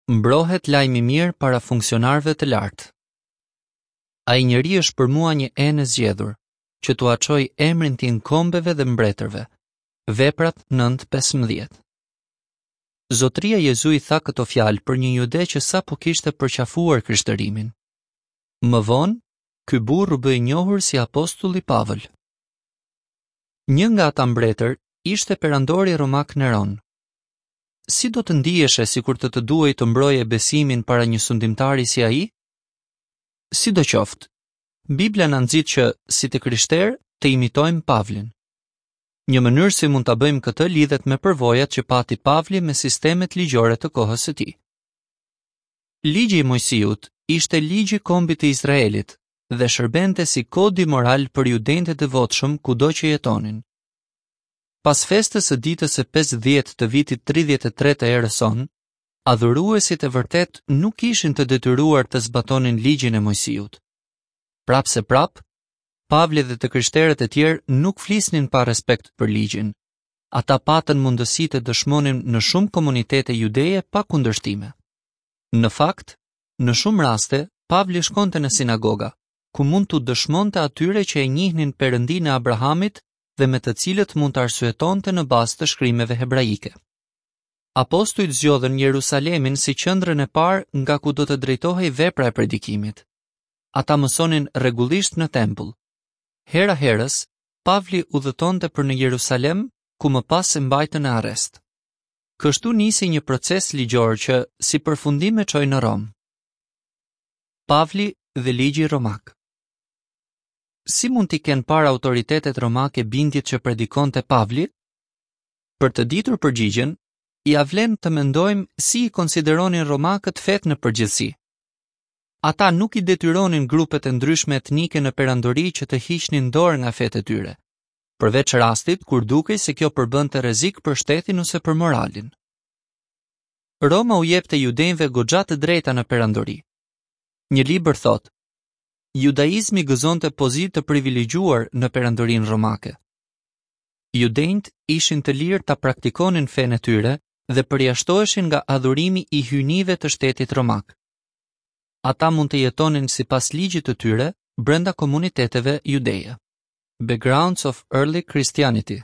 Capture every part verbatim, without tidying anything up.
Mbrohet lajm i mirë para funksionarëve të lartë. Ai njeri është për mua një enë e zgjedhur, që t'u çoj emrin tim kombeve dhe mbretërve. Veprat nënt pesëmbëdhjetë. Zotria Jezu i tha këto fjalë për një jude që sapo kishte përqafuar krishtërimin. Më vonë, ky burr u bë i njohur si apostulli Pavël. Një nga ata mbretër ishte perandori romak Neron. Si do të ndieshe sikur të të duhej të mbroje besimin para një sundimtari si ai? Sidoqoftë, Bibla na nxit që, si të krishterë, të imitojmë Pavlin. Një mënyrë si mund ta bëjmë këtë lidhet me përvojat që pati Pavli me sistemet ligjore të kohës së tij. Ligji i Mojsiut ishte ligji i kombit të Izraelit dhe shërbente si kodi moral për judenjtë e devotshëm kudo që jetonin. Pas festës së ditës së pesëdhjetë të vitit tridhjetë e tre të erës sonë, adhuruesit e vërtet nuk ishin të detyruar të zbatonin ligjin e Mojsiut. Prap se prap, Pavli dhe të krishterët e tjerë nuk flisnin pa respekt për ligjin. Ata patën mundësi të dëshmonin në shumë komunitete judeje pa kundërshtime. Në fakt, në shumë raste, Pavli shkonte në sinagoga, ku mund të dëshmonte atyre që e njihnin Perëndinë e Abrahamit dhe me të cilët mund të arsyetonte në bazë të shkrimeve hebraike. Apostujt zgjodhen Jerusalemin si qendrën e parë nga ku do të drejtohej vepra e predikimit. Ata mësonin rregullisht në tempull. Hera herës, Pavli udhëtonte për në Jerusalem, ku më pas e mbajtën në arrest. Kështu nisi një proces ligjor që, si përfundim e çoi në Rom. Pavli dhe ligji romak. Si mund t'i kenë para autoritetet romake bindjet që predikonte Pavli? Për të ditur përgjigjen, ia vlen të mendojmë si i konsideronin romakët fet në përgjithësi. Ata nuk i detyronin grupet e ndryshme etnike në perandori që të hiqnin dorë nga fetë e tyre, përveç rastit kur dukej se kjo përbënte rrezik për shtetin ose për moralin. Roma u jepte judenjve goxha të drejta në perandori. Një libër thotë: Judaizmi gëzonte pozitë të privilegjuar në perandorinë romake. Judenjt ishin të lirë ta praktikonin fenë e tyre dhe përjashtoheshin nga adhurimi i hyjnive të shtetit romak. Ata mund të jetonin sipas ligjit të tyre brenda komuniteteve judeje. Backgrounds of Early Christianity.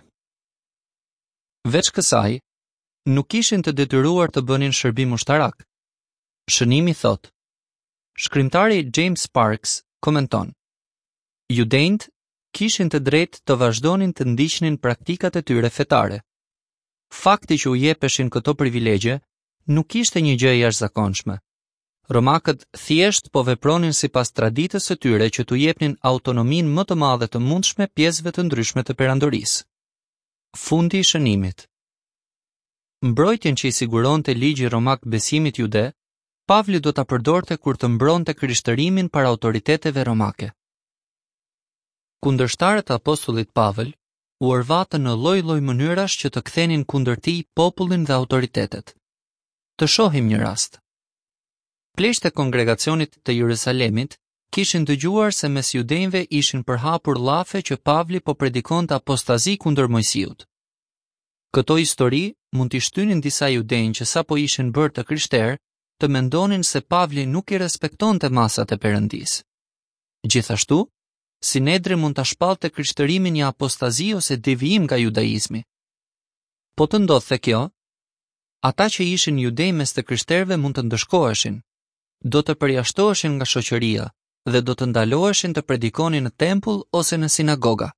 Veç kësaj, nuk ishin të detyruar të bënin shërbim ushtarak. Shënimi thot. Shkrimtari James Sparks komenton: Judenjt kishin të drejtë të vazhdonin të ndiqnin praktikat e tyre fetare. Fakti që u jepeshin këto privilegje nuk ishte një gjë e jashtëzakonshme. Romakët thjesht po vepronin sipas traditës së tyre që t'u jepnin autonominë më të madhe të mundshme pjesëve të ndryshme të perandorisë. Fundi i shënimit. Mbrojtjen që i siguronte ligji romak besimit jude, Pavli do ta përdorte kur të mbronte krishtërimin para autoriteteve romake. Kundërshtarët e apostullit Pavël u orvatën në lloj-lloj mënyrash që të kthenin kundër tij popullin dhe autoritetet. Të shohim një rast. Pleqtë e kongregacionit të Jerusalemit kishin dëgjuar se mes judenjve ishin përhapur llafe që Pavli po predikonte apostazi kundër Mojsiut. Këto histori mund t'i shtynin disa judenj që sapo ishin bërë të krishterë të mendonin se Pavli nuk i respektonte masat e Perëndisë. Gjithashtu, Sinedri mund ta shpallte krishtërimin një apostazi ose devijim nga judaizmi. Po të ndodhte kjo, ata që ishin judej mes të krishterëve mund të ndëshkoheshin, do të përjashtoheshin nga shoqëria dhe do të ndaloheshin të predikonin në tempull ose në sinagoga.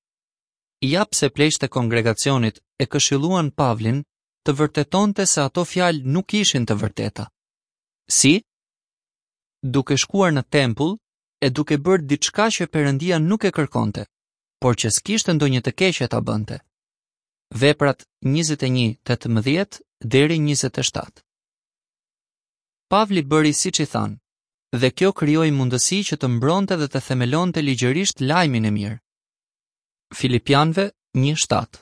Ja pse pleqtë e kongregacionit e këshilluan Pavlin të vërtetonte se ato fjalë nuk ishin të vërteta. Si? Duke shkuar në tempull e duke bërë diçka që Perëndia nuk e kërkonte, por që s'kishte ndonjë të keqe ta bënte. Veprat njëzet e një tetëmbëdhjetë deri njëzet e shtatë. Pavli bëri siç i thanë, dhe kjo krijoi mundësi që të mbronte dhe të themelonte ligjërisht lajmin e mirë. Filipianëve një shtatë.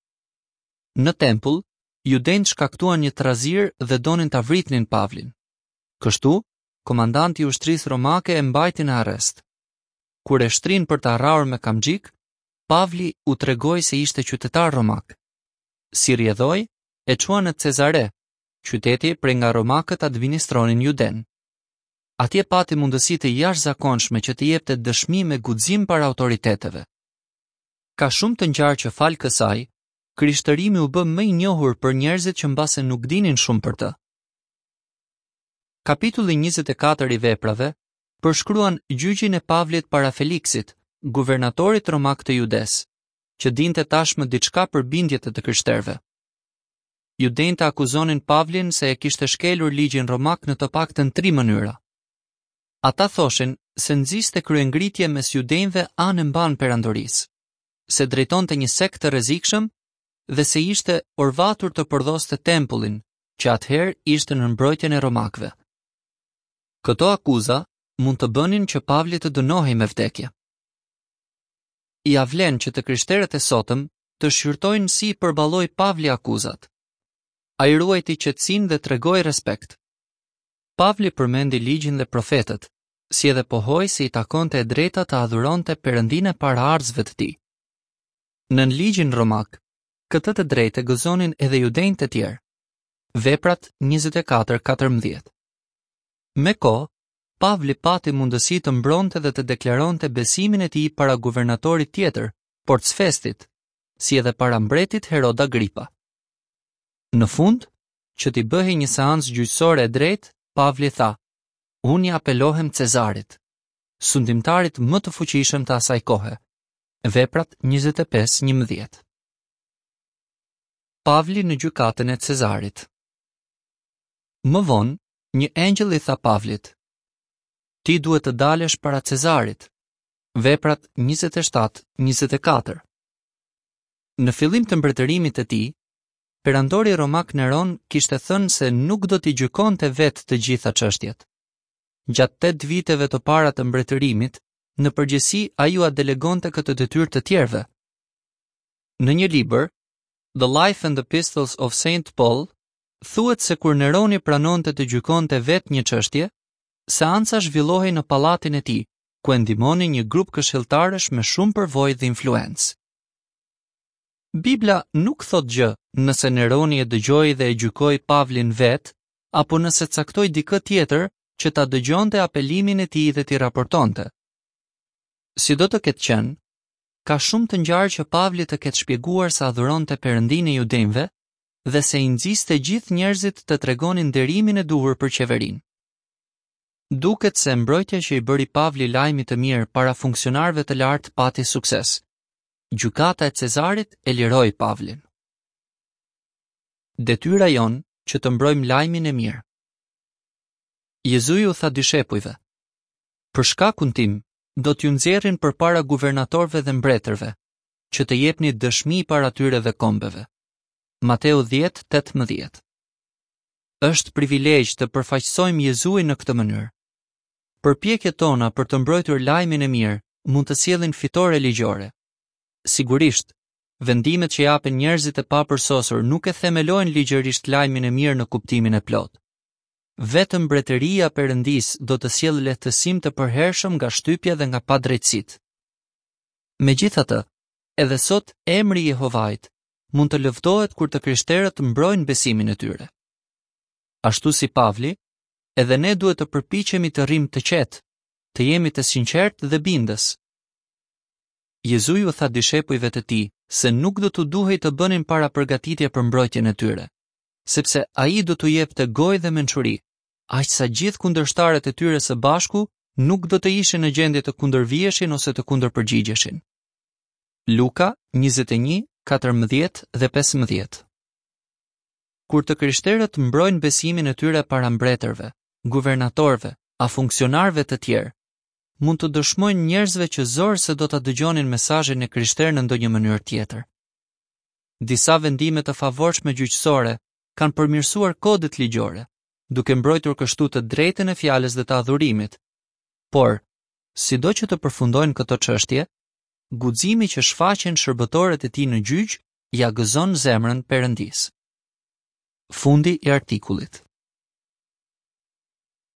Në tempull, judenjtë shkaktuan një trazir dhe donin ta vritnin Pavlin. Kështu, komandanti i ushtrisë romake e mbajti në arrest. Kur e shtrin për ta rrahur me kamxhik, Pavli u tregoi se ishte qytetar romak. Si rjedhoi, e çuan në Cezare, qyteti prej nga romakët administronin Juden. Atje pati mundësi të jashtëzakonshme që të jepte dëshmi me guxim para autoriteteve. Ka shumë të ngjarë që fal kësaj, krishtërimi u bë më i njohur për njerëzit që mbase nuk dinin shumë për të. Kapitulli njëzet e katër i Veprave përshkruan gjyqin e Pavlit para Feliksit, guvernatorit romak të Judes, që dinte tashmë diçka për bindjet e të krishterëve. Judenët akuzonin Pavlin se e kishte shkelur ligjin romak në të paktën tri mënyra. Ata thoshin se nxiste kryengritje mes judenëve anë mban perandorisë, se drejtonte një sekt të rrezikshëm dhe se ishte orvatur të përdhoste tempullin, që atëherë ishte në mbrojtjen e romakëve. Këto akuza mund të bënin që Pavli të dënohej me vdekje. I avlen që të krishterët e sotëm të shqyrtojnë si i përballoi Pavli akuzat. Ai ruajti qetësinë dhe tregoi respekt. Pavli përmendi ligjin dhe profetët, si edhe pohoi se i takonte e drejta të adhuronte Perëndinë e paraardhësve të tij. Në ligjin romak, këtë të drejtë gëzonin edhe judenjtë të tjerë. Veprat njëzet e katër katërmbëdhjetë. Me kohë, Pavli pati mundësi të mbronte dhe të deklaronte besimin e tij para guvernatorit tjetër, Porc Festit, si edhe para mbretit Herod Agripa. Në fund, që t'i bëhej një seancë gjyqësore e drejtë, Pavli tha: "Unë apelohem Cezarit, sundimtarit më të fuqishëm të asaj kohe." Veprat njëzet e pesë njëmbëdhjetë. Pavli në gjykatën e Cezarit. Më vonë, një engjëll i tha Pavlit: "Ti duhet të dalesh para Cezarit." Veprat njëzet e shtatë njëzet e katër. Në fillim të mbretërimit të tij, perandori romak Neron kishte thënë se nuk do t'i gjykonte vetë të gjitha çështjet. Gjatë tetë viteve të para të mbretërimit, në përgjithësi ai u delegonte këtë detyrë të tjerëve. Në një libër, The Life and Epistles of Saint Paul, thuhet se kur Neroni pranonte të gjykonte vetë një çështje, seanca zhvillohej në pallatin e tij, ku e ndihmonin një grup këshilltarësh me shumë përvojë dhe influencë. Bibla nuk thot gjë nëse Neroni e dëgjoi dhe e gjykoi Pavlin vetë, apo nëse caktoi dikë tjetër që ta dëgjonte apelimin e tij dhe t'i raportonte. Si do të ketë qenë, ka shumë të ngjarë që Pavli të ketë shpjeguar se adhuronte Perëndinë e judenjve dhe se i nxiste gjithë njerëzit të tregonin nderimin e duhur për qeverinë. Duket se mbrojtja që i bëri Pavli lajmit të mirë para funksionarëve të lartë pati sukses. Gjykata e Cezarit e liroi Pavlin. Detyra jon që të mbrojmë lajmin e mirë. Jezuju tha dishepujve: "Për shkakun tim, do t'ju nxjerrin përpara guvernatorëve dhe mbretërve, që të jepni dëshmi para tyre dhe kombeve." Mateu dhjetë tetëmbëdhjetë. Është privilegj të përfaqësojmë Jezuin në këtë mënyrë. Përpjekjet tona për të mbrojtur lajmin e mirë mund të sjellin fitore ligjore. Sigurisht, vendimet që japen njerëzit e papërsosur nuk e themelojnë ligjërisht lajmin e mirë në kuptimin e plotë. Vetëm mbretëria e Perëndisë do të sjellë lehtësim të përhershëm nga shtypja dhe nga padrejtësitë. Megjithatë, edhe sot emri i Jehovait mund të lëvdohet kur të krishterët mbrojnë besimin e tyre. Ashtu si Pavli, edhe ne duhet të përpiqemi të rrim të qetë, të jemi të sinqertë dhe bindës. Jezuju tha dishepujve të tij se nuk do t'u duhej të bënin para përgatitje për mbrojtjen e tyre, sepse ai do t'u jepte gojë dhe mençuri, aq sa gjithë kundërshtarët e tyre së bashku nuk do të ishin në gjendje të kundërvijeshin ose të kundërpërgjigjeshin. Luka njëzet e një katërmbëdhjetë dhe pesëmbëdhjetë. Kur të krishterët mbrojnë besimin e tyre para mbretërve, guvernatorëve, a funksionarëve të tjerë, mund të dëshmojnë njerëzve që zorë se do ta dëgjonin mesazhin e krishterë në ndonjë mënyrë tjetër. Disa vendime të favorshme gjyqësore kanë përmirësuar kodet ligjore, duke mbrojtur kështu të drejtën e fjalës dhe të adhurimit. Por, sido që të përfundojnë këto çështje, guximi që shfaqen shërbëtorët e tij në gjyq ja gëzon zemrën Perëndisë. Fundi i artikullit.